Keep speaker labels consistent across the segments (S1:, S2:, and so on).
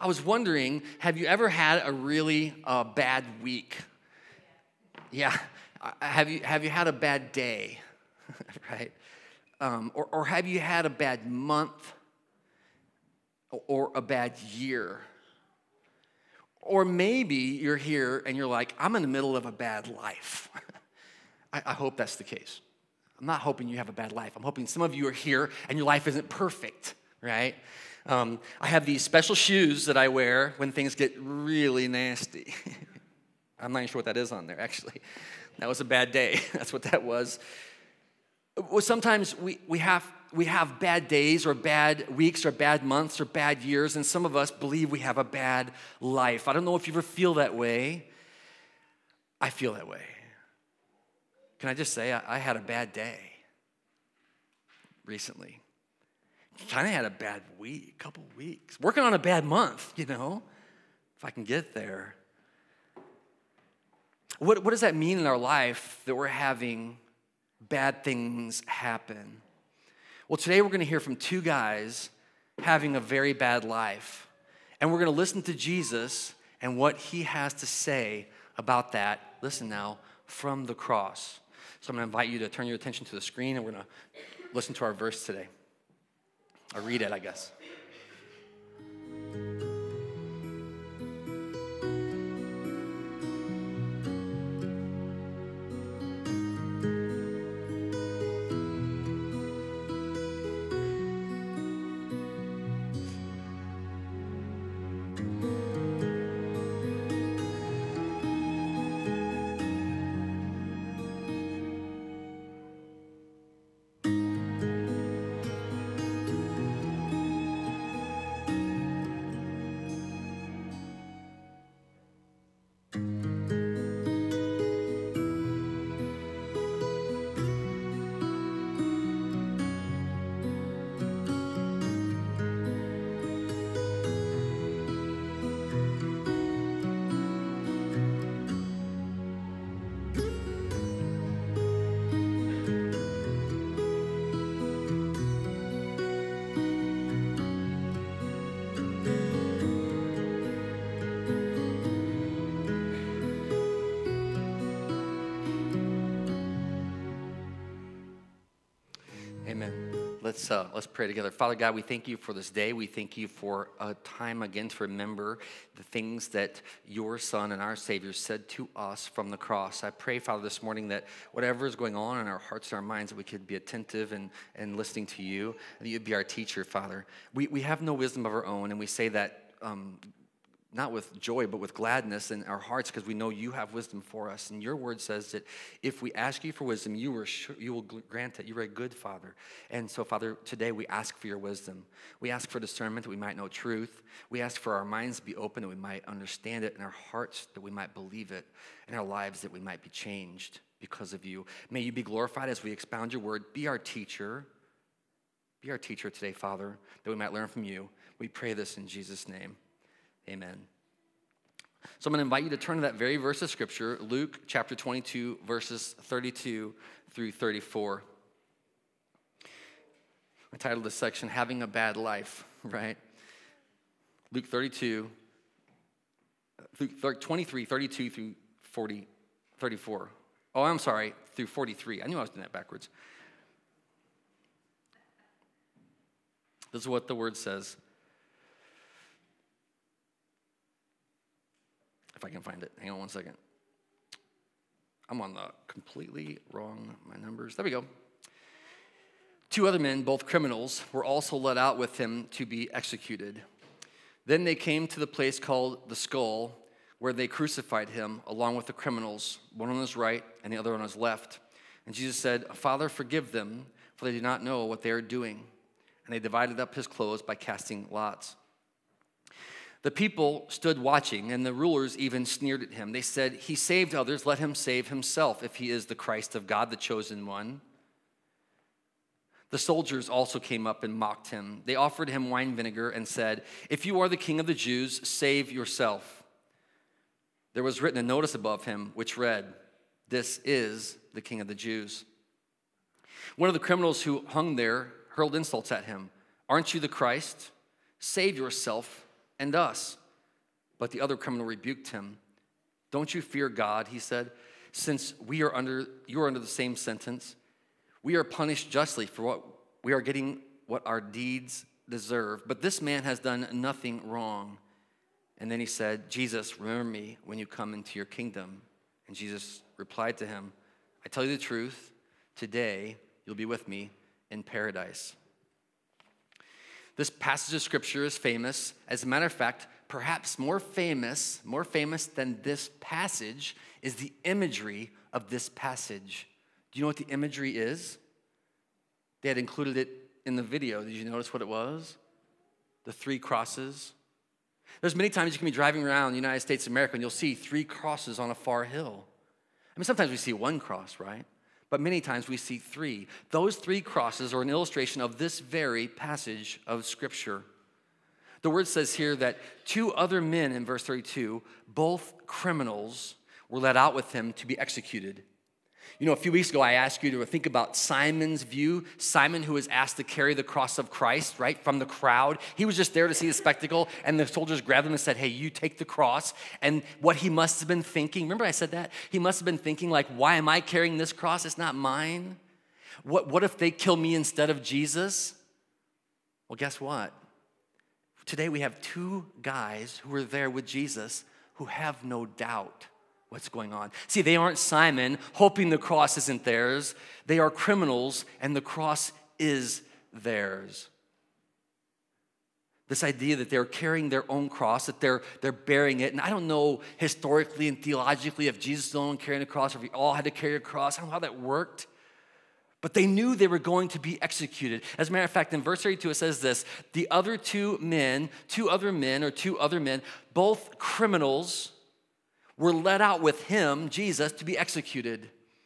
S1: I was wondering, have you ever had a really bad week? Yeah. Have you had a bad day, right? Or have you had a bad month or a bad year? Or maybe you're here and you're like, I'm in the middle of a bad life. I hope that's the case. I'm not hoping you have a bad life. I'm hoping some of you are here and your life isn't perfect, right? I have these special shoes that I wear when things get really nasty. I'm not even sure what that is on there, actually. That was a bad day. That's what that was. Well, sometimes we have bad days or bad weeks or bad months or bad years, and some of us believe we have a bad life. I don't know if you ever feel that way. I feel that way. Can I just say I had a bad day recently. Kind of had a bad week, couple weeks. Working on a bad month, if I can get there. What does that mean in our life that we're having bad things happen? Well, today we're going to hear from two guys having a very bad life. And we're going to listen to Jesus and what he has to say about that. Listen now, from the cross. So I'm going to invite you to turn your attention to the screen, and we're going to listen to our verse today. Or read it, I guess. Amen. Let's pray together. Father God, we thank you for this day. We thank you for a time again to remember the things that your Son and our Savior said to us from the cross. I pray, Father, this morning that whatever is going on in our hearts and our minds, that we could be attentive and listening to you, and that you'd be our teacher, Father. We have no wisdom of our own, and we say that not with joy, but with gladness in our hearts, because we know you have wisdom for us. And your word says that if we ask you for wisdom, you will grant it. You're a good Father. And so, Father, today we ask for your wisdom. We ask for discernment that we might know truth. We ask for our minds to be open that we might understand it, and our hearts that we might believe it, and our lives that we might be changed because of you. May you be glorified as we expound your word. Be our teacher. Be our teacher today, Father, that we might learn from you. We pray this in Jesus' name. Amen. So I'm going to invite you to turn to that very verse of Scripture, Luke chapter 22, verses 32 through 34. I titled this section, Having a Bad Life, right? Luke 23, 32 through 34. Oh, I'm sorry, through 43. I knew I was doing that backwards. This is what the word says. If I can find it. Hang on one second. I'm on the completely wrong, my numbers. There we go. 2 other men, both criminals, were also led out with him to be executed. Then they came to the place called the Skull, where they crucified him along with the criminals, one on his right and the other on his left. And Jesus said, Father, forgive them, for they do not know what they are doing. And they divided up his clothes by casting lots. The people stood watching, and the rulers even sneered at him. They said, he saved others, let him save himself if he is the Christ of God, the chosen one. The soldiers also came up and mocked him. They offered him wine vinegar and said, if you are the king of the Jews, save yourself. There was written a notice above him which read, this is the king of the Jews. One of the criminals who hung there hurled insults at him. Aren't you the Christ? Save yourself and us." But the other criminal rebuked him. "Don't you fear God," he said, "since you are under the same sentence. We are punished justly for what we are getting what our deeds deserve. But this man has done nothing wrong." And then he said, "Jesus, remember me when you come into your kingdom." And Jesus replied to him, "I tell you the truth, today you'll be with me in paradise." This passage of scripture is famous. As a matter of fact, perhaps more famous than this passage is the imagery of this passage. Do you know what the imagery is? They had included it in the video. Did you notice what it was? The 3 crosses. There's many times you can be driving around the United States of America and you'll see 3 crosses on a far hill. I mean, sometimes we see 1 cross, right? But many times we see 3. Those 3 crosses are an illustration of this very passage of Scripture. The word says here that 2 other men in verse 32, both criminals, were led out with him to be executed. You know, a few weeks ago, I asked you to think about Simon's view. Simon, who was asked to carry the cross of Christ, right, from the crowd. He was just there to see the spectacle, and the soldiers grabbed him and said, "Hey, you take the cross." And what he must have been thinking, remember I said that? He must have been thinking, like, why am I carrying this cross? It's not mine. What if they kill me instead of Jesus? Well, guess what? Today we have 2 guys who are there with Jesus who have no doubt what's going on. See, they aren't Simon hoping the cross isn't theirs. They are criminals and the cross is theirs. This idea that they're carrying their own cross, that they're bearing it. And I don't know historically and theologically if Jesus is alone carrying a cross or if we all had to carry a cross. I don't know how that worked. But they knew they were going to be executed. As a matter of fact, in verse 32 it says this: the other two men, both criminals, were led out with him, Jesus, to be executed.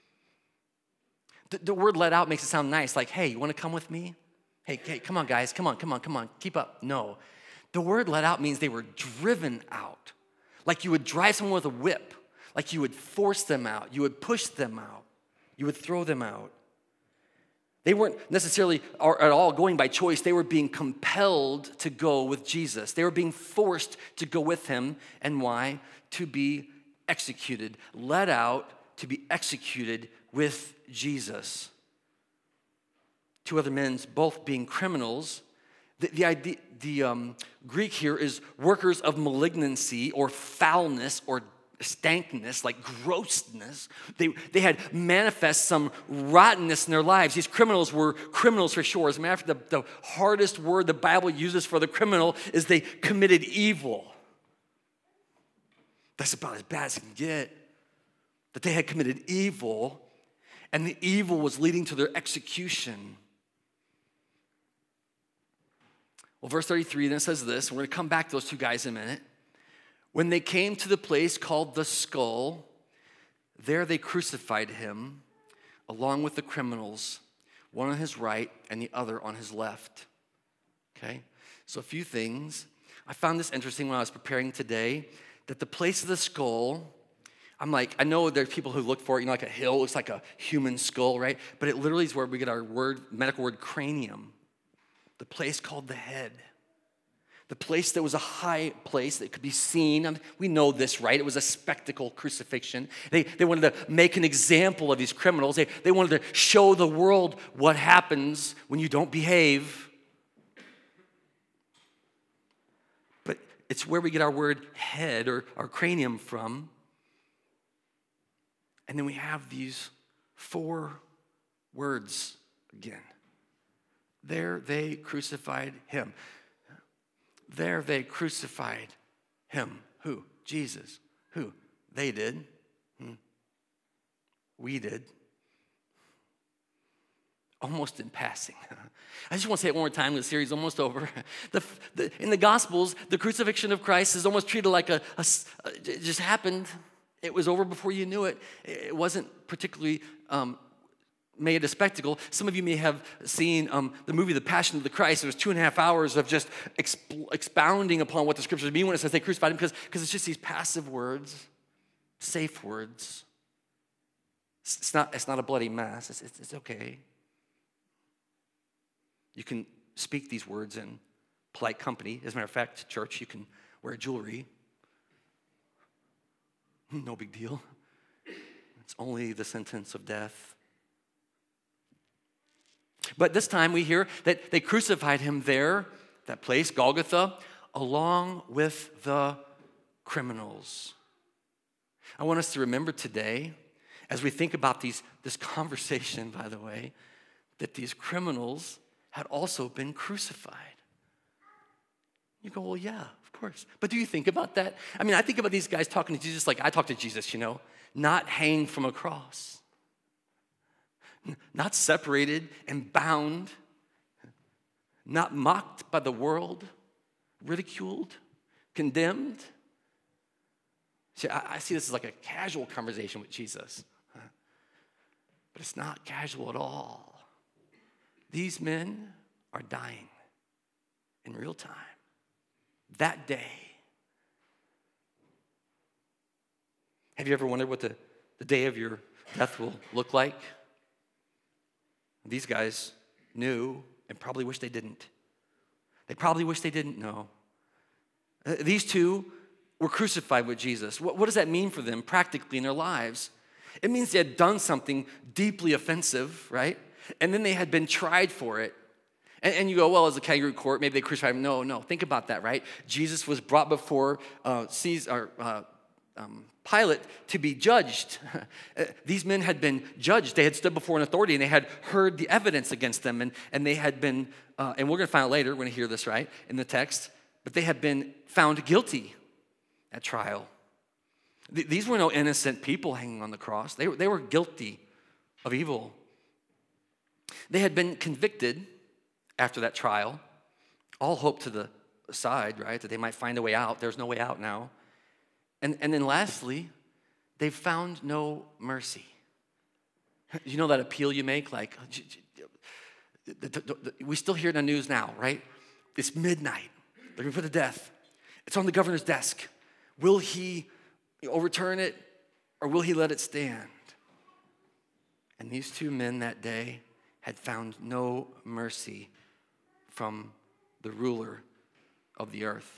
S1: The word "let out" makes it sound nice, like, hey, you want to come with me? Hey, come on, guys, come on, keep up. No, the word "let out" means they were driven out. Like you would drive someone with a whip, like you would force them out, you would push them out, you would throw them out. They weren't necessarily at all going by choice. They were being compelled to go with Jesus. They were being forced to go with him. And why? To be executed, led out to be executed with Jesus. 2 other men, both being criminals. The Greek here is workers of malignancy or foulness or stankness, like grossness. They had manifest some rottenness in their lives. These criminals were criminals for sure. As a matter of fact, the hardest word the Bible uses for the criminal is they committed evil. That's about as bad as it can get. That they had committed evil, and the evil was leading to their execution. Well, verse 33 then says this. We're going to come back to those 2 guys in a minute. When they came to the place called the Skull, there they crucified him along with the criminals, one on his right and the other on his left. Okay? So a few things. I found this interesting when I was preparing today, that the place of the skull, I'm like, I know there's people who look for it, like a hill looks like a human skull, right? But it literally is where we get our medical word cranium. The place called the head. The place that was a high place that could be seen. We know this, right? It was a spectacle crucifixion. They wanted to make an example of these criminals. They wanted to show the world what happens when you don't behave. But it's where we get our word head or our cranium from. And then we have these 4 words again. There they crucified him. There they crucified him. Who? Jesus. Who? They did. We did. Almost in passing. I just want to say it one more time. The series is almost over. In the Gospels, the crucifixion of Christ is almost treated like it just happened. It was over before you knew it. It wasn't particularly made a spectacle. Some of you may have seen the movie The Passion of the Christ. It was 2.5 hours of just expounding upon what the scriptures mean when it says they crucified him, because it's just these passive words, safe words. It's not a bloody mess. It's okay. You can speak these words in polite company. As a matter of fact, church, you can wear jewelry. No big deal. It's only the sentence of death. But this time we hear that they crucified him there, that place, Golgotha, along with the criminals. I want us to remember today, as we think about this conversation, by the way, that these criminals had also been crucified. You go, well, yeah, of course. But do you think about that? I mean, I think about these guys talking to Jesus like I talk to Jesus, not hanged from a cross, not separated and bound, not mocked by the world, ridiculed, condemned. See, I see this as like a casual conversation with Jesus, but it's not casual at all. These men are dying in real time. That day. Have you ever wondered what the day of your death will look like? These guys knew and probably wish they didn't. They probably wish they didn't know. These two were crucified with Jesus. What does that mean for them practically in their lives? It means they had done something deeply offensive, right? And then they had been tried for it. And you go, well, as a kangaroo court, maybe they crucified him. No. Think about that, right? Jesus was brought before Pilate to be judged. These men had been judged. They had stood before an authority, and they had heard the evidence against them. And they had been, and we're going to find out later, we're going to hear this, right, in the text, but they had been found guilty at trial. These were no innocent people hanging on the cross. They were guilty of evil. They had been convicted after that trial. All hope to the side, right, that they might find a way out. There's no way out now. And then lastly, they found no mercy. You know that appeal you make? Like, we still hear it on the news now, right? It's midnight. They're going to put to death. It's on the governor's desk. Will he overturn it, or will he let it stand? And these two men that day had found no mercy from the ruler of the earth.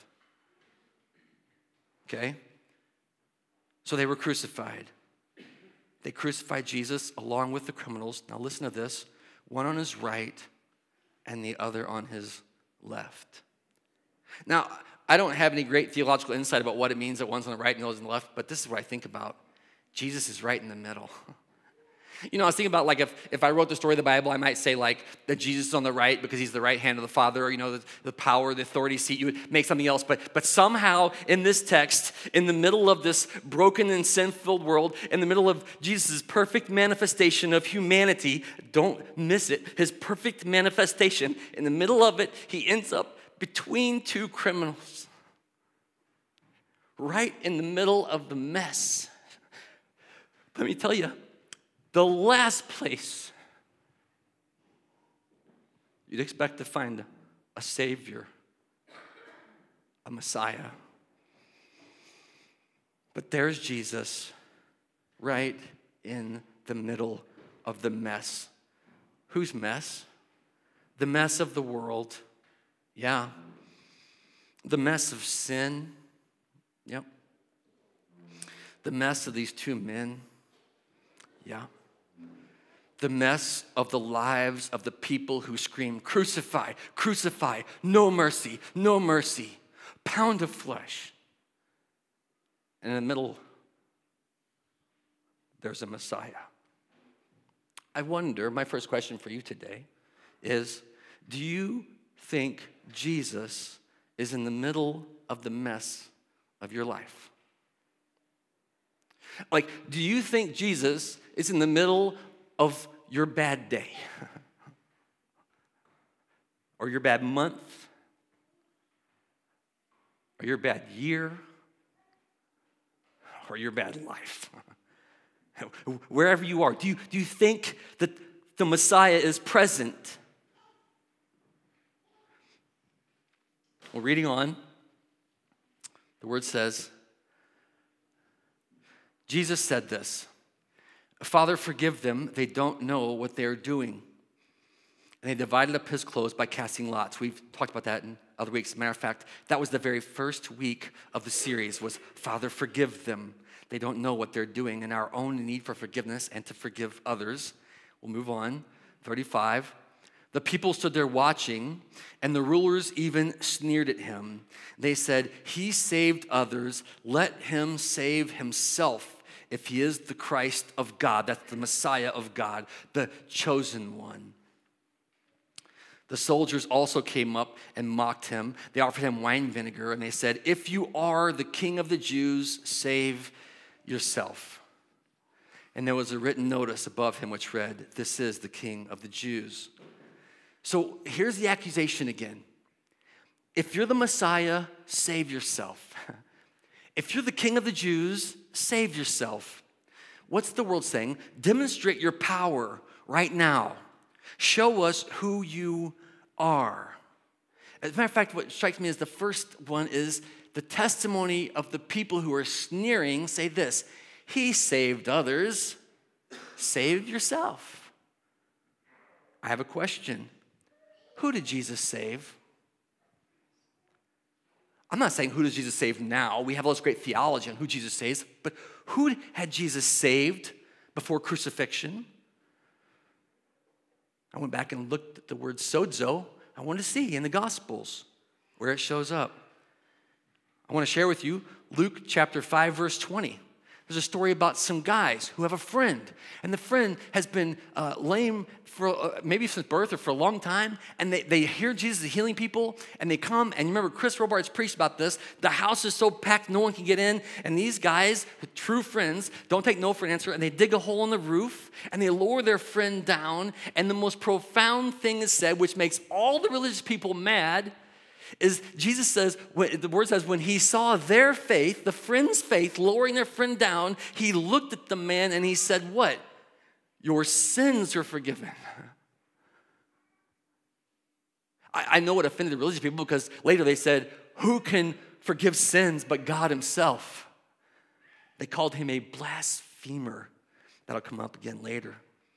S1: Okay? So they were crucified. They crucified Jesus along with the criminals. Now listen to this. One on his right and the other on his left. Now, I don't have any great theological insight about what it means that one's on the right and the other's on the left, but this is what I think about. Jesus is right in the middle. I was thinking about like if I wrote the story of the Bible, I might say like that Jesus is on the right because he's the right hand of the Father, or the power, the authority seat. You would make something else, but somehow in this text, in the middle of this broken and sin-filled world, in the middle of Jesus' perfect manifestation of humanity, don't miss it, his perfect manifestation, in the middle of it, he ends up between two criminals, right in the middle of the mess. Let me tell you, the last place you'd expect to find a Savior, a Messiah. But there's Jesus right in the middle of the mess. Whose mess? The mess of the world. Yeah. The mess of sin. Yep. The mess of these two men. Yeah. The mess of the lives of the people who scream, crucify, crucify, no mercy, no mercy, pound of flesh. And in the middle, there's a Messiah. I wonder, my first question for you today is, do you think Jesus is in the middle of the mess of your life? Like, do you think Jesus is in the middle of your bad day? Or your bad month? Or your bad year? Or your bad life? Wherever you are, do you think that the Messiah is present? Well, reading on, the word says, Jesus said this, Father, forgive them. They don't know what they're doing. and they divided up his clothes by casting lots. We've talked about that in other weeks. As a matter of fact, that was the very first week of the series was, Father, forgive them. They don't know what they're doing, and our own need for forgiveness and to forgive others. We'll move on. 35. The people stood there watching, and the rulers even sneered at him. They said, he saved others. Let him save himself if he is the Christ of God. That's the Messiah of God, the chosen one. The soldiers also came up and mocked him. They offered him wine vinegar, and they said, if you are the king of the Jews, save yourself. And there was a written notice above him which read, this is the king of the Jews. So here's the accusation again. If you're the Messiah, save yourself. If you're the king of the Jews, save yourself. What's the world saying? Demonstrate your power right now. Show us who you are. As a matter of fact, what strikes me as the first one is the testimony of the people who are sneering say this, he saved others, save yourself. I have a question. Who did Jesus save? I'm not saying who does Jesus save now. We have all this great theology on who Jesus saves, but who had Jesus saved before crucifixion? I went back and looked at the word sozo. I wanted to see in the Gospels where it shows up. I want to share with you Luke chapter 5, verse 20. There's a story about some guys who have a friend, and the friend has been lame for maybe since birth or for a long time, and they hear Jesus is healing people, and they come, and you remember Chris Robards preached about this. The house is so packed, no one can get in, and these guys, the true friends, don't take no for an answer, and they dig a hole in the roof, and they lower their friend down, and the most profound thing is said, which makes all the religious people mad, is Jesus says, the word says, when he saw their faith, the friend's faith, lowering their friend down, he looked at the man and he said, what? Your sins are forgiven. I know what offended the religious people because later they said, who can forgive sins but God himself? They called him a blasphemer. That'll come up again later.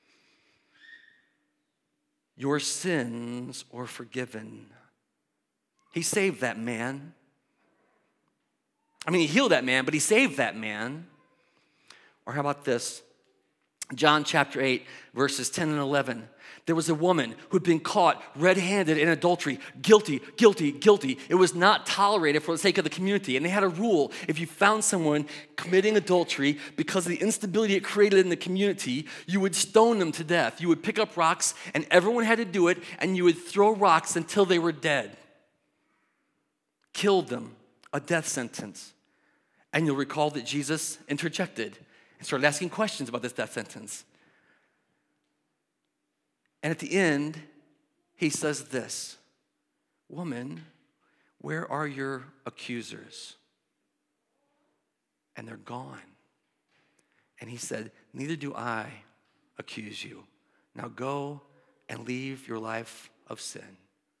S1: Your sins are forgiven. He saved that man. I mean, he healed that man, but he saved that man. Or how about this? John chapter 8, verses 10 and 11. There was a woman who had been caught red-handed in adultery. Guilty, guilty, guilty. It was not tolerated for the sake of the community. And they had a rule. If you found someone committing adultery because of the instability it created in the community, you would stone them to death. You would pick up rocks, and everyone had to do it, and you would throw rocks until they were dead. Killed them, a death sentence. And you'll recall that Jesus interjected and started asking questions about this death sentence. And at the end, he says this, woman, where are your accusers? And they're gone. And he said, neither do I accuse you. Now go and leave your life of sin.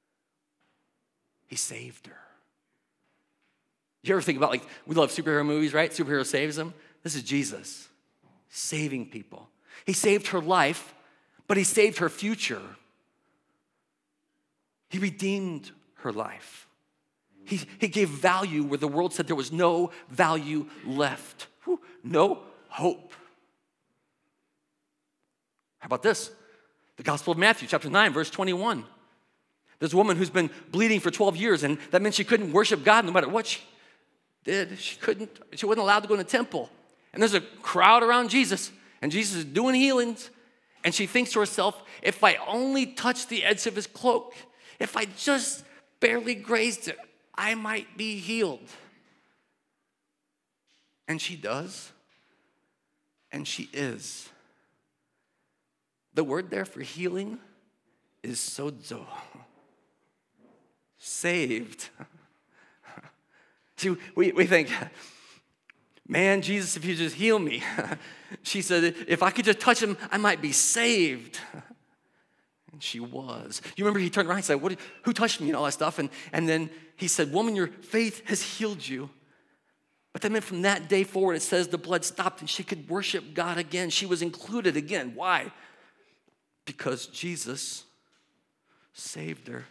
S1: He saved her. You ever think about, like, we love superhero movies, right? Superhero saves them. This is Jesus saving people. He saved her life, but he saved her future. He redeemed her life. He gave value where the world said there was no value left. Whew, no hope. How about this? The Gospel of Matthew, chapter 9, verse 21. There's a woman who's been bleeding for 12 years, and that meant she couldn't worship God no matter what she did. She wasn't allowed to go in the temple. And there's a crowd around Jesus, and Jesus is doing healings. And she thinks to herself, if I only touch the edge of his cloak, if I just barely grazed it, I might be healed. And she does, and she is. The word there for healing is sozo. Saved. See, we think, man, Jesus, if you just heal me. She said, if I could just touch him, I might be saved. And she was. You remember he turned around and said, who touched me and all that stuff? And then he said, woman, your faith has healed you. But that meant from that day forward, it says the blood stopped and she could worship God again. She was included again. Why? Because Jesus saved her.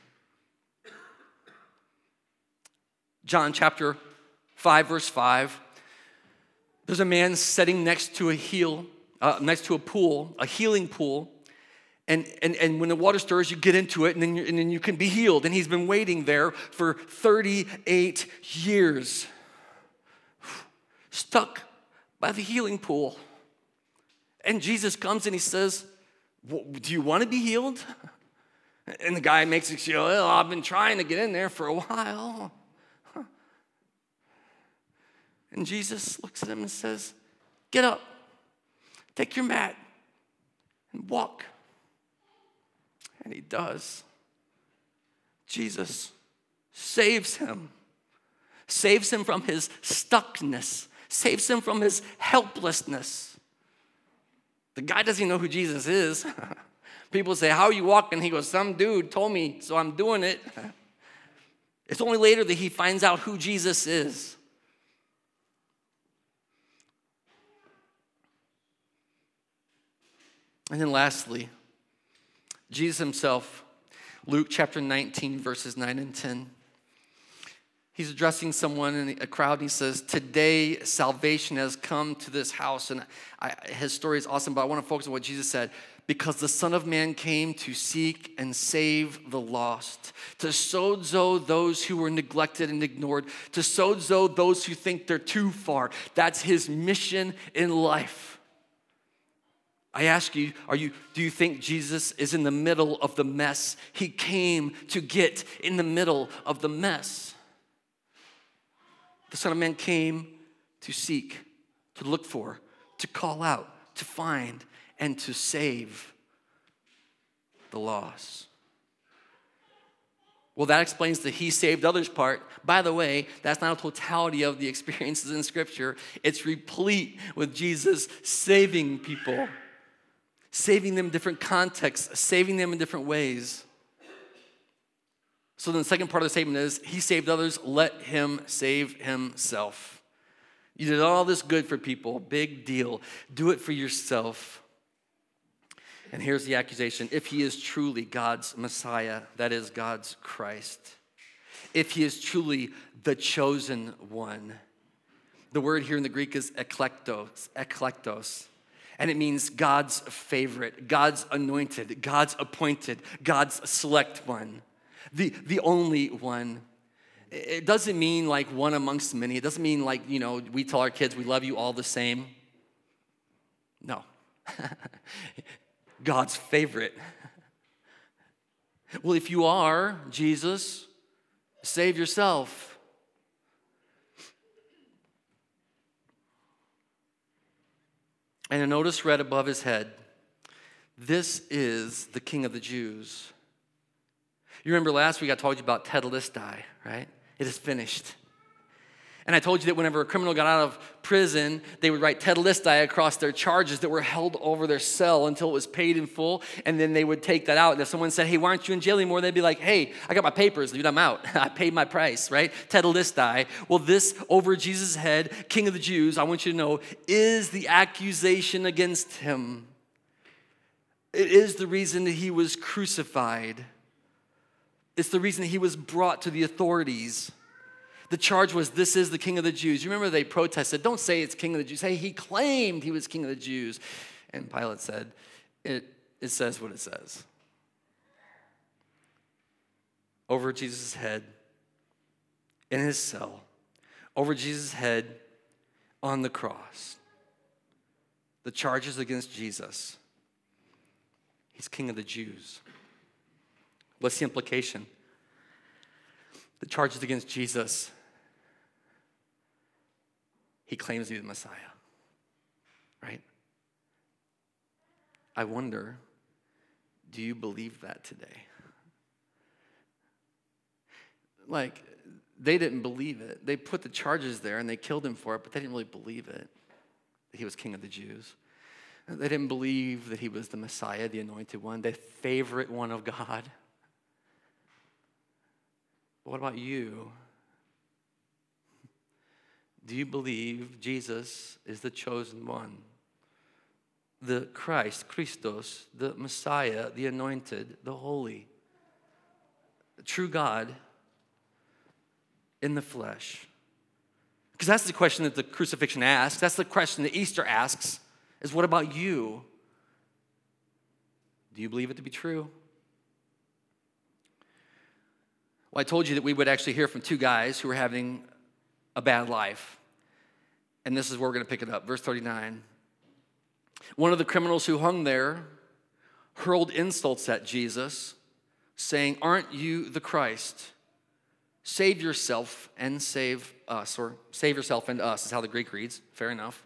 S1: John chapter 5, verse 5. There's a man sitting next to a pool, a healing pool. And when the water stirs, you get into it, and then you can be healed. And he's been waiting there for 38 years, stuck by the healing pool. And Jesus comes and he says, do you want to be healed? And the guy makes it, well, I've been trying to get in there for a while. And Jesus looks at him and says, get up, take your mat, and walk. And he does. Jesus saves him from his stuckness, saves him from his helplessness. The guy doesn't even know who Jesus is. People say, how are you walking? He goes, some dude told me, so I'm doing it. It's only later that he finds out who Jesus is. And then lastly, Jesus himself, Luke chapter 19, verses 9 and 10. He's addressing someone in a crowd, and he says, today salvation has come to this house. And his story is awesome, but I want to focus on what Jesus said. Because the Son of Man came to seek and save the lost, to sozo those who were neglected and ignored, to sozo those who think they're too far. That's his mission in life. I ask you, do you think Jesus is in the middle of the mess? He came to get in the middle of the mess. The Son of Man came to seek, to look for, to call out, to find, and to save the lost. Well, that explains the he saved others part. By the way, that's not a totality of the experiences in Scripture. It's replete with Jesus saving people, saving them in different contexts, saving them in different ways. So then the second part of the statement is, he saved others, let him save himself. You did all this good for people, big deal. Do it for yourself. And here's the accusation. If he is truly God's Messiah, that is God's Christ, if he is truly the chosen one, the word here in the Greek is eklektos, and it means God's favorite, God's anointed, God's appointed, God's select one, the only one. It doesn't mean like one amongst many. It doesn't mean like, we tell our kids we love you all the same. No. God's favorite. Well, if you are Jesus, save yourself. And a notice read above his head, this is the King of the Jews. You remember last week I told you about tetelestai, right? It is finished. And I told you that whenever a criminal got out of prison, they would write tetelestai across their charges that were held over their cell until it was paid in full, and then they would take that out. And if someone said, hey, why aren't you in jail anymore? They'd be like, hey, I got my papers, dude, I'm out. I paid my price, right? Tetelestai. Well, this over Jesus' head, King of the Jews, I want you to know, is the accusation against him. It is the reason that he was crucified. It's the reason that he was brought to the authorities. The charge was, this is the King of the Jews. You remember they protested, don't say it's King of the Jews. Hey, he claimed he was King of the Jews. And Pilate said, it says what it says. Over Jesus' head, in his cell, over Jesus' head on the cross, the charges against Jesus. He's King of the Jews. What's the implication? The charges against Jesus, he claims to be the Messiah, right? I wonder, do you believe that today? Like, they didn't believe it. They put the charges there and they killed him for it, but they didn't really believe it, that he was King of the Jews. They didn't believe that he was the Messiah, the anointed one, the favorite one of God. But what about you? Do you believe Jesus is the chosen one? The Christ, Christos, the Messiah, the anointed, the holy. the true God in the flesh? Because that's the question that the crucifixion asks. That's the question that Easter asks, is what about you? Do you believe it to be true? Well, I told you that we would actually hear from two guys who were having a bad life. And this is where we're going to pick it up. Verse 39. One of the criminals who hung there hurled insults at Jesus, saying, "Aren't you the Christ? Save yourself and save us." Or save yourself and us is how the Greek reads. Fair enough.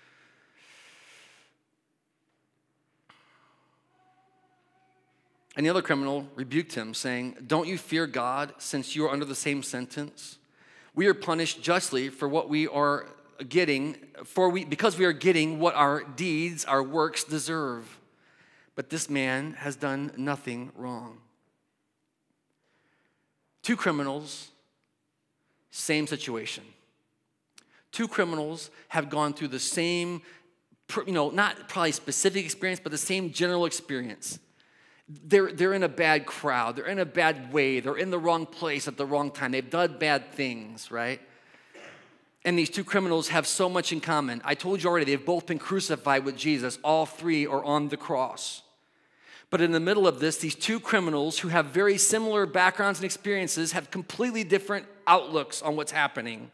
S1: And the other criminal rebuked him, saying, "Don't you fear God, since you are under the same sentence? We are punished justly for what we are getting, because we are getting what our deeds, our works deserve. But this man has done nothing wrong." Two criminals, same situation. Two criminals have gone through the same, not probably specific experience, but the same general experience. They're in a bad crowd. They're in a bad way. They're in the wrong place at the wrong time. They've done bad things, right? And these two criminals have so much in common. I told you already, they've both been crucified with Jesus. All three are on the cross. But in the middle of this, these two criminals who have very similar backgrounds and experiences have completely different outlooks on what's happening.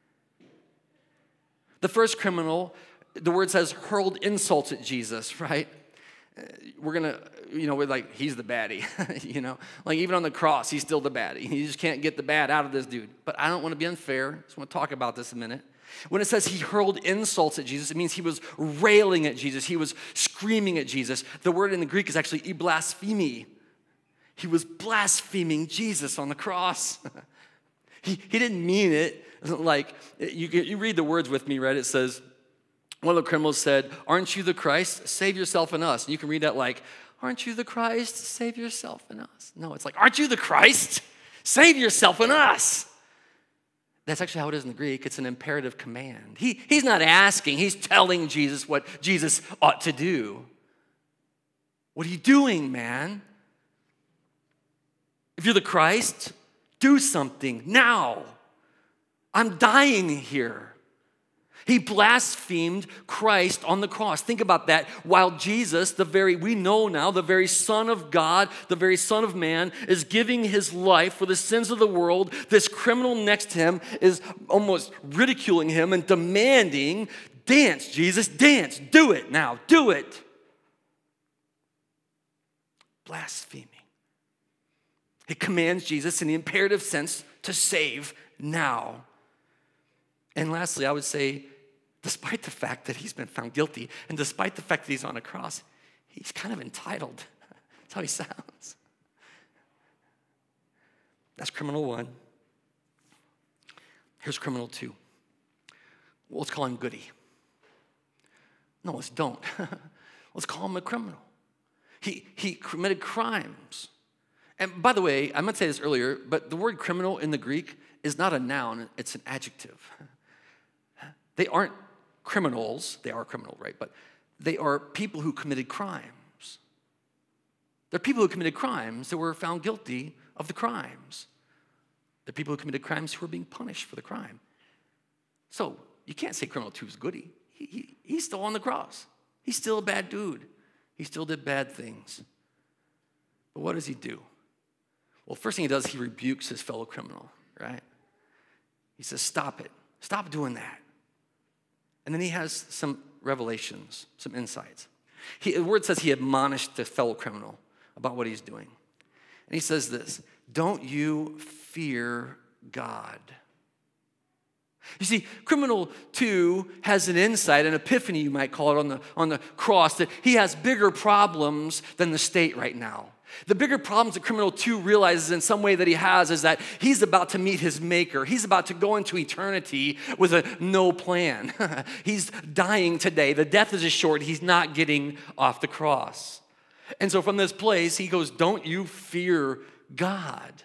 S1: The first criminal, the word says, hurled insults at Jesus, right? We're like, he's the baddie, Like even on the cross, he's still the baddie. You just can't get the bad out of this dude. But I don't want to be unfair. I just want to talk about this a minute. When it says he hurled insults at Jesus, it means he was railing at Jesus. He was screaming at Jesus. The word in the Greek is actually blasphemy. He was blaspheming Jesus on the cross. He didn't mean it. Like, you read the words with me, right? It says, one of the criminals said, "Aren't you the Christ? Save yourself and us." And you can read that like, "Aren't you the Christ? Save yourself and us." No, it's like, "Aren't you the Christ? Save yourself and us." That's actually how it is in the Greek. It's an imperative command. He's not asking. He's telling Jesus what Jesus ought to do. What are you doing, man? If you're the Christ, do something now. I'm dying here. He blasphemed Christ on the cross. Think about that. While Jesus, we know now, the very Son of God, the very Son of Man, is giving his life for the sins of the world, this criminal next to him is almost ridiculing him and demanding, "Dance, Jesus, dance. Do it now. Do it." Blaspheming. It commands Jesus in the imperative sense to save now. And lastly, I would say, despite the fact that he's been found guilty, and despite the fact that he's on a cross, he's kind of entitled. That's how he sounds. That's criminal one. Here's criminal two. Well, let's call him Goody. No, let's don't. Let's call him a criminal. He committed crimes. And by the way, I meant to say this earlier, but the word criminal in the Greek is not a noun, it's an adjective. They aren't criminals. They are criminal, right? But they are people who committed crimes. They're people who committed crimes that were found guilty of the crimes. They're people who committed crimes who are being punished for the crime. So you can't say criminal two is Goody. He's still on the cross. He's still a bad dude. He still did bad things. But what does he do? Well, first thing he does, he rebukes his fellow criminal, right? He says, "Stop it. Stop doing that." And then he has some revelations, some insights. The word says he admonished the fellow criminal about what he's doing. And he says this, "Don't you fear God?" You see, criminal 2 has an insight, an epiphany, you might call it, on the cross, that he has bigger problems than the state right now. The bigger problems that criminal 2 realizes in some way that he has is that he's about to meet his maker. He's about to go into eternity with a no plan. He's dying today. The death is assured. He's not getting off the cross. And so from this place, he goes, "Don't you fear God?"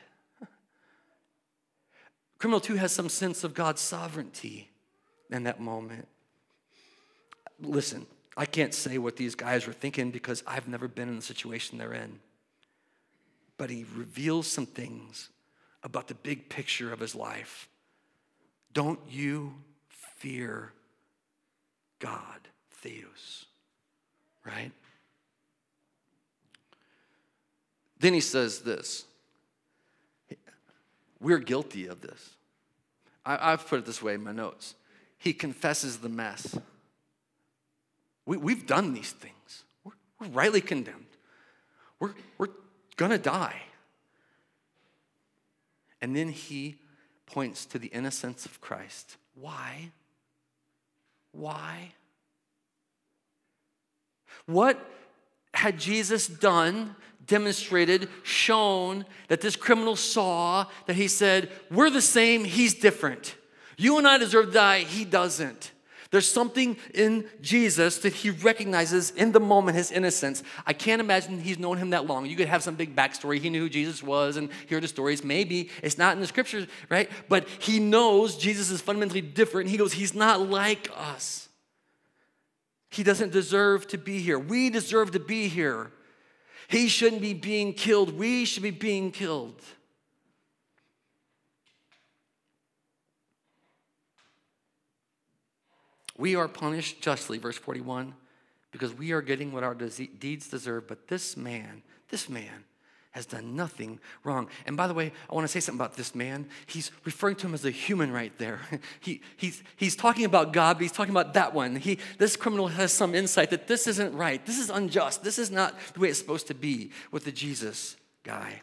S1: Criminal 2 has some sense of God's sovereignty in that moment. Listen, I can't say what these guys were thinking because I've never been in the situation they're in. but he reveals some things about the big picture of his life. Don't you fear God, Theos, right? Then he says this. We're guilty of this. I've put it this way in my notes. He confesses the mess. We've done these things. We're rightly condemned. We're going to die. And then he points to the innocence of Christ. Why? Why? What had Jesus done, demonstrated, shown that this criminal saw that he said, we're the same, he's different. You and I deserve to die, he doesn't. There's something in Jesus that he recognizes in the moment, his innocence. I can't imagine he's known him that long. You could have some big backstory. He knew who Jesus was and hear the stories. Maybe it's not in the scriptures, right? But he knows Jesus is fundamentally different. He goes, he's not like us. He doesn't deserve to be here. We deserve to be here. He shouldn't be being killed. We should be being killed. We are punished justly, verse 41, because we are getting what our deeds deserve. But this man has done nothing wrong. And by the way, I want to say something about this man. He's referring to him as a human right there. He's talking about God, but he's talking about that one. This criminal has some insight that this isn't right. This is unjust. This is not the way it's supposed to be with the Jesus guy.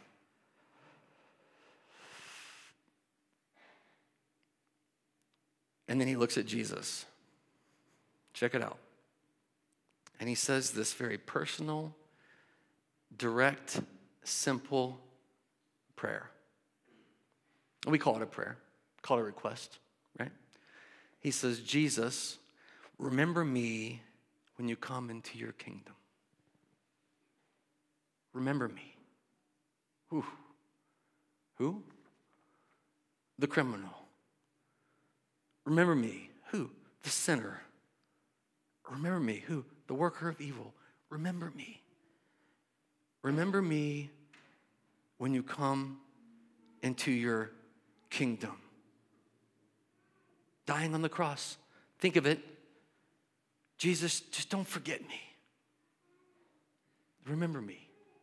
S1: And then he looks at Jesus. Check it out. And he says this very personal, direct, simple prayer. We call it a prayer. Call it a request, right? He says, Jesus, remember me when you come into your kingdom. Remember me. Who? The criminal. Remember me. Who? The sinner. Remember me. Who? The worker of evil. Remember me. Remember me when you come into your kingdom. Dying on the cross. Think of it. Jesus, just don't forget me. Remember me.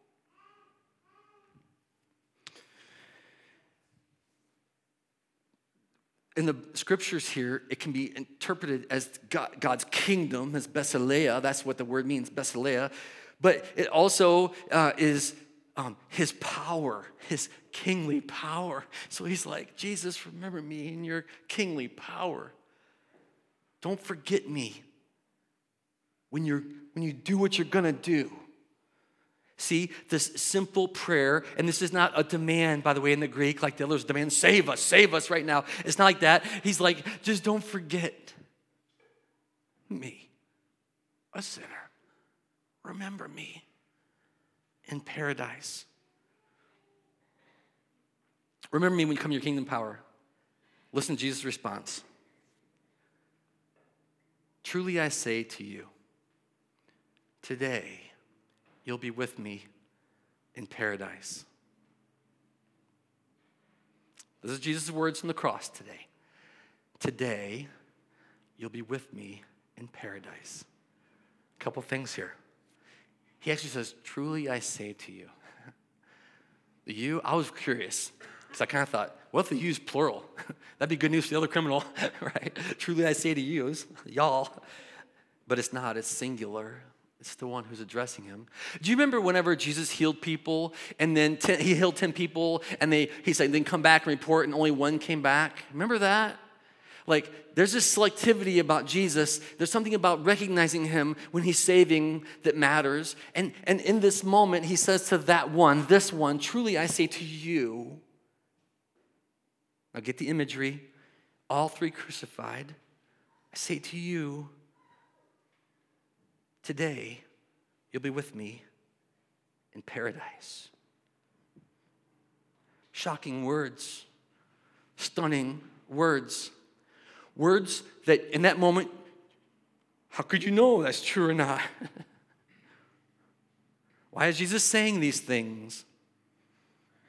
S1: In the scriptures here, it can be interpreted as God's kingdom, as Basileia. That's what the word means, Basileia. But it also is his power, his kingly power. So he's like, Jesus, remember me in your kingly power. Don't forget me when you do what you're going to do. See, this simple prayer, and this is not a demand, by the way, in the Greek, like the others demand, save us right now. It's not like that. He's like, just don't forget me, a sinner. Remember me in paradise. Remember me when you come to your kingdom power. Listen to Jesus' response. Truly I say to you, today, you'll be with me in paradise. This is Jesus' words from the cross today. Today, you'll be with me in paradise. A couple things here. He actually says, truly I say to you. The you, I was curious, because I kind of thought, what if the you's plural? That'd be good news for the other criminal, right? Truly I say to you, y'all. But it's not, it's singular. It's the one who's addressing him. Do you remember whenever Jesus healed people, and then he healed 10 people, and he said, then come back and report, and only one came back? Remember that? Like, there's this selectivity about Jesus. There's something about recognizing him when he's saving that matters. And in this moment, he says to that one, this one, truly I say to you, now get the imagery, all three crucified, I say to you, today, you'll be with me in paradise. Shocking words, stunning words. Words that in that moment, how could you know that's true or not? Why is Jesus saying these things?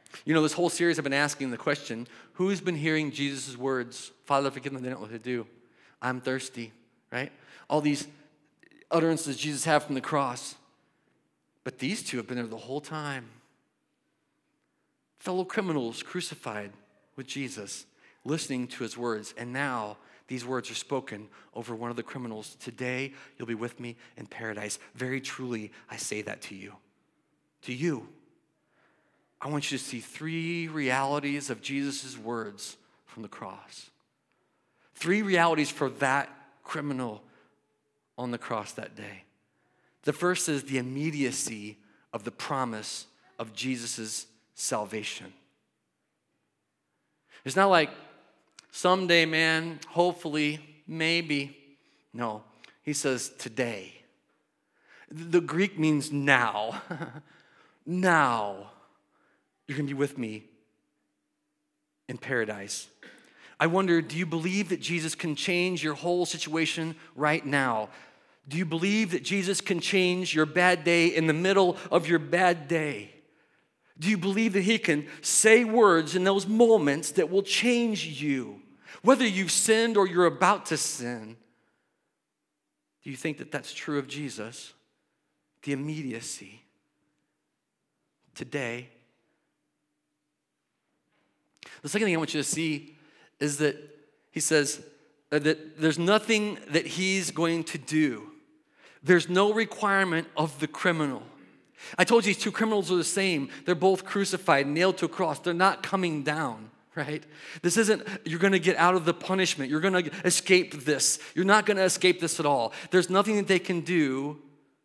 S1: You know, this whole series I've been asking the question, who's been hearing Jesus' words? Father, forgive them, they don't know what to do. I'm thirsty, right? All these utterances Jesus had from the cross. But these two have been there the whole time. Fellow criminals crucified with Jesus, listening to his words. And now these words are spoken over one of the criminals. Today, you'll be with me in paradise. Very truly, I say that to you. To you. I want you to see three realities of Jesus' words from the cross. Three realities for that criminal on the cross that day. The first is the immediacy of the promise of Jesus' salvation. It's not like someday, man, hopefully, maybe. No, he says today. The Greek means now. Now, you're going to be with me in paradise. I wonder, do you believe that Jesus can change your whole situation right now? Do you believe that Jesus can change your bad day in the middle of your bad day? Do you believe that he can say words in those moments that will change you? Whether you've sinned or you're about to sin. Do you think that that's true of Jesus? The immediacy. Today. The second thing I want you to see is that he says that there's nothing that he's going to do. There's no requirement of the criminal. I told you these two criminals are the same. They're both crucified, nailed to a cross. They're not coming down, right? This isn't, you're going to get out of the punishment. You're going to escape this. You're not going to escape this at all. There's nothing that they can do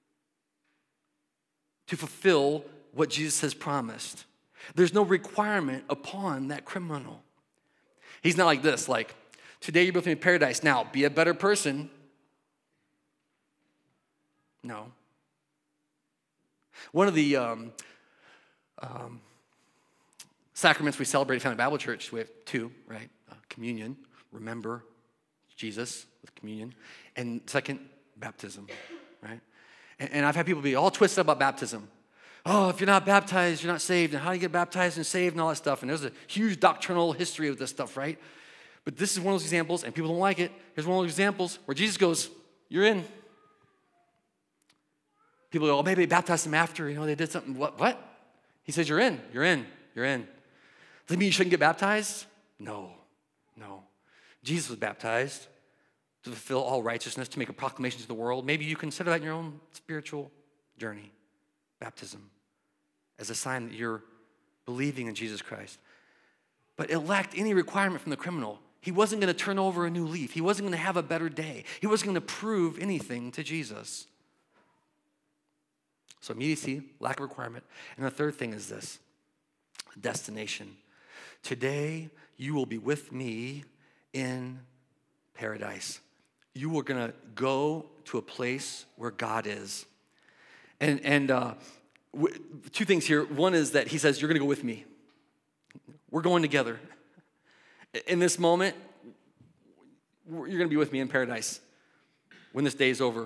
S1: to fulfill what Jesus has promised. There's no requirement upon that criminal. He's not like this, like, today you're both in paradise. Now, be a better person. No. One of the sacraments we celebrate at Family Bible Church, we have two, right? Communion, remember Jesus with communion. And second, baptism, right? And I've had people be all twisted about baptism. Oh, if you're not baptized, you're not saved. And how do you get baptized and saved and all that stuff? And there's a huge doctrinal history of this stuff, right? But this is one of those examples, and people don't like it. Here's one of those examples where Jesus goes, you're in. People go, oh, maybe they baptized him after, they did something. What? He says, you're in. Does that mean you shouldn't get baptized? No. Jesus was baptized to fulfill all righteousness, to make a proclamation to the world. Maybe you consider that in your own spiritual journey. Baptism as a sign that you're believing in Jesus Christ. But it lacked any requirement from the criminal. He wasn't going to turn over a new leaf. He wasn't going to have a better day. He wasn't going to prove anything to Jesus. So immediacy, lack of requirement. And the third thing is this, destination. Today, you will be with me in paradise. You are going to go to a place where God is. And two things here. One is that he says, you're going to go with me. We're going together. In this moment, you're going to be with me in paradise when this day is over.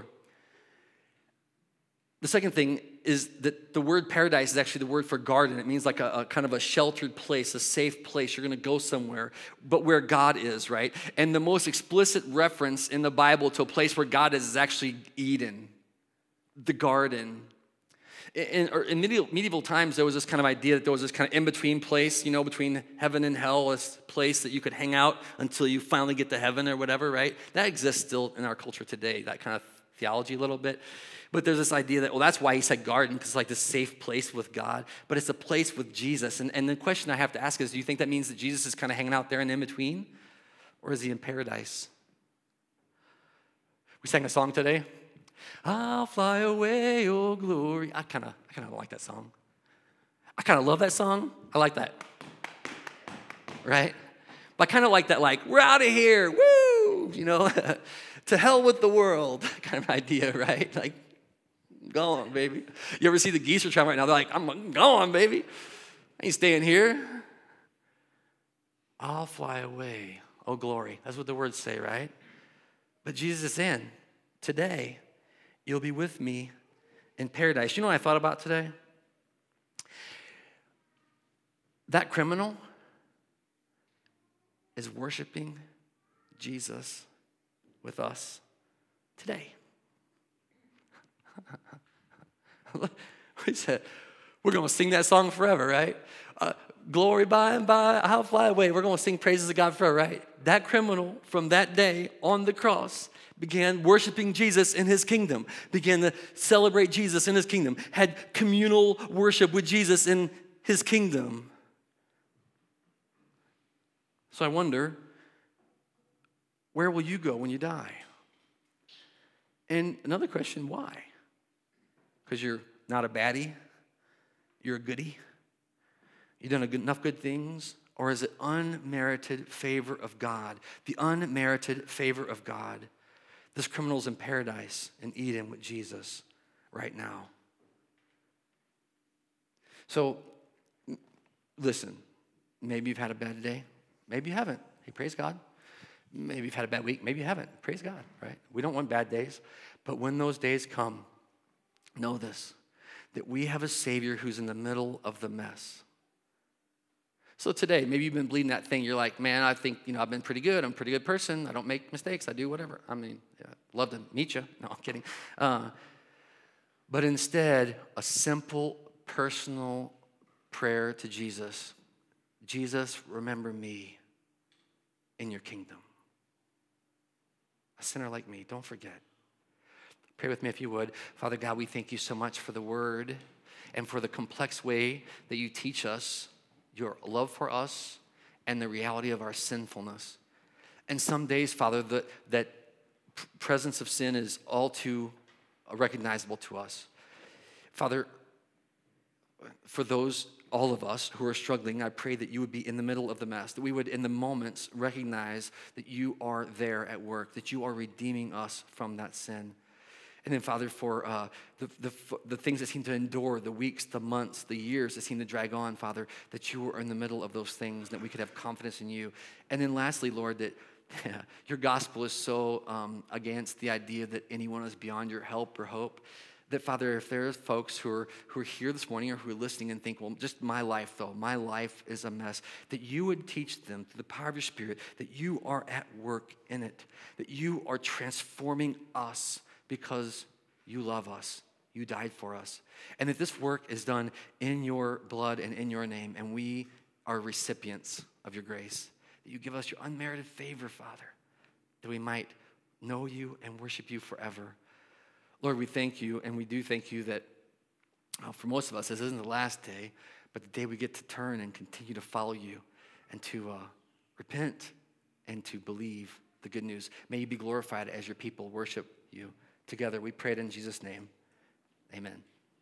S1: The second thing is that the word paradise is actually the word for garden. It means like a kind of a sheltered place, a safe place. You're going to go somewhere, but where God is, right? And the most explicit reference in the Bible to a place where God is actually Eden, the garden. In medieval times, there was this kind of idea that there was this kind of in-between place, between heaven and hell, this place that you could hang out until you finally get to heaven or whatever, right? That exists still in our culture today, that kind of theology a little bit. But there's this idea that, that's why he said garden, because it's like this safe place with God. But it's a place with Jesus. And the question I have to ask is, do you think that means that Jesus is kind of hanging out there in between? Or is he in paradise? We sang a song today. I'll fly away, oh glory. I kind of like that song. I kind of love that song. I like that. Right? But I kind of like that, like, we're out of here, woo! To hell with the world kind of idea, right? Like, go on, baby. You ever see the geese are trying right now? They're like, I'm going, baby. I ain't staying here. I'll fly away, oh glory. That's what the words say, right? But Jesus is in. Today, you'll be with me in paradise. You know what I thought about today? That criminal is worshiping Jesus with us today. We said, we're going to sing that song forever, right? Glory by and by, I'll fly away. We're going to sing praises of God forever, right? That criminal from that day on the cross began worshiping Jesus in his kingdom, began to celebrate Jesus in his kingdom, had communal worship with Jesus in his kingdom. So I wonder, where will you go when you die? And another question, why? Because you're not a baddie? You're a goodie? You've done enough good things? Or is it unmerited favor of God? The unmerited favor of God. This criminal's in paradise in Eden with Jesus right now. So, listen, maybe you've had a bad day. Maybe you haven't. Hey, praise God. Maybe you've had a bad week. Maybe you haven't. Praise God, right? We don't want bad days. But when those days come, know this, that we have a Savior who's in the middle of the mess. So today, maybe you've been bleeding that thing. You're like, man, I think, I've been pretty good. I'm a pretty good person. I don't make mistakes. I do whatever. I mean, love to meet you. No, I'm kidding. But instead, a simple, personal prayer to Jesus. Jesus, remember me in your kingdom. A sinner like me, don't forget. Pray with me if you would. Father God, we thank you so much for the word and for the complex way that you teach us your love for us and the reality of our sinfulness. And some days, Father, that presence of sin is all too recognizable to us. Father, for those, all of us who are struggling, I pray that you would be in the middle of the mess, that we would in the moments recognize that you are there at work, that you are redeeming us from that sin. And then, Father, for the things that seem to endure, the weeks, the months, the years that seem to drag on, Father, that you are in the middle of those things, that we could have confidence in you. And then lastly, Lord, that your gospel is so against the idea that anyone is beyond your help or hope, that, Father, if there's folks who are here this morning or who are listening and think, well, just my life, though, my life is a mess, that you would teach them through the power of your Spirit that you are at work in it, that you are transforming us because you love us, you died for us, and that this work is done in your blood and in your name, and we are recipients of your grace, that you give us your unmerited favor, Father, that we might know you and worship you forever. Lord, we thank you, and we do thank you that for most of us, this isn't the last day, but the day we get to turn and continue to follow you and to repent and to believe the good news. May you be glorified as your people worship you together. We pray it in Jesus' name. Amen.